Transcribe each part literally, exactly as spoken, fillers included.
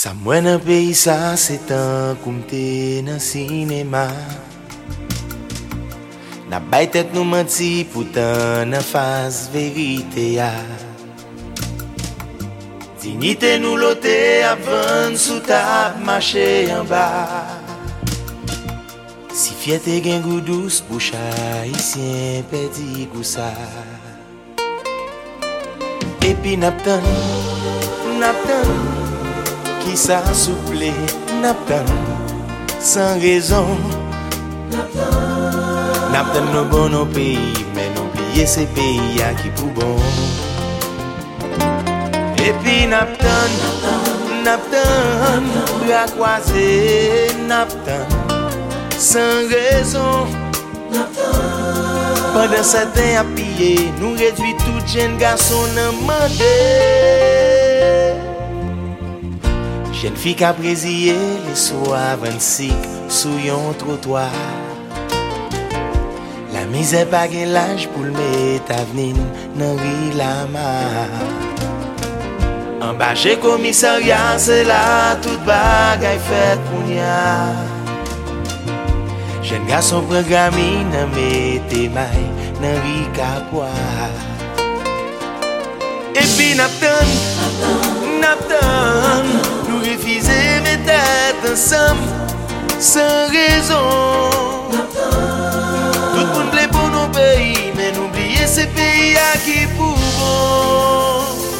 Sa mwen nan peyi sa, se tan koum te nan sinema. Na bay tet nou manti, poutan nan faz verite ya. Dignite nou lote avan sou tap mache yon ba. Si fiete gen goudous pou haisyen pedi gousa. Epi naptan, naptan, ki sa souple, naptan, sans raison. Naptan nou bon nou peyi, men oubliye se peyi ya ki pou bon. Epi naptan, naptan, bra croisé, naptan, sans raison. Pendant certains à piller, nous réduit tout jeune garçon nan mande. Jeune fille qui a brésillé les soirs vingt-six sous yon trottoir. La misère pas gen l'âge pour le mettre à venir nan ri la mar. En bas chez commissariat, c'est là toute bagaille faite pour nya. Jeune garçon programme nan mette maille nan ri kapwa. Et puis naptan, naptan, nous refuser mes têtes ensemble sans raison. Tout le monde blé pour nos pays, mais n'oubliez ces pays à qui pour bon.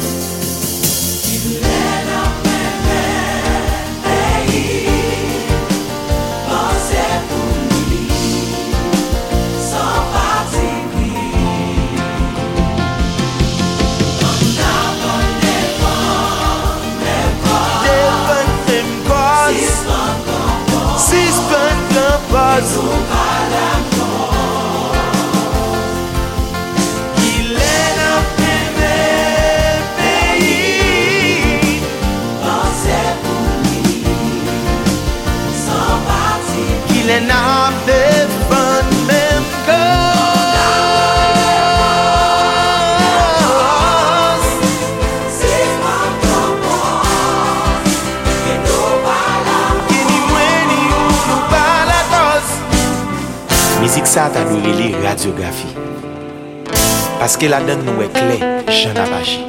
Musique ça t'a nous relé radiographie. Parce que la donne nous est clair, Jean Abachi.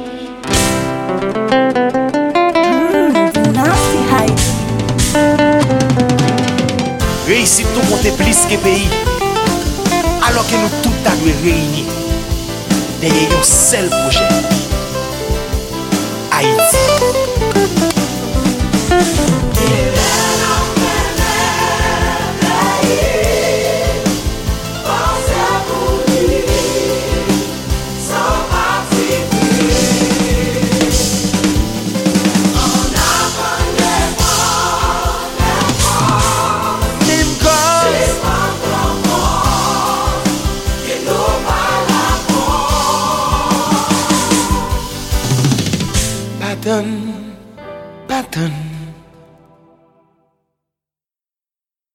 Réussite tout compte plus que pays. Alors que nous tout à nous réunir derrière un seul projet. Haïti. Pardon, pardon.